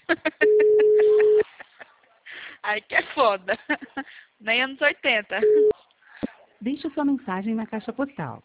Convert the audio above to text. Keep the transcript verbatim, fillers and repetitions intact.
Aí que é foda. Nem anos oitenta. Deixe sua mensagem na caixa postal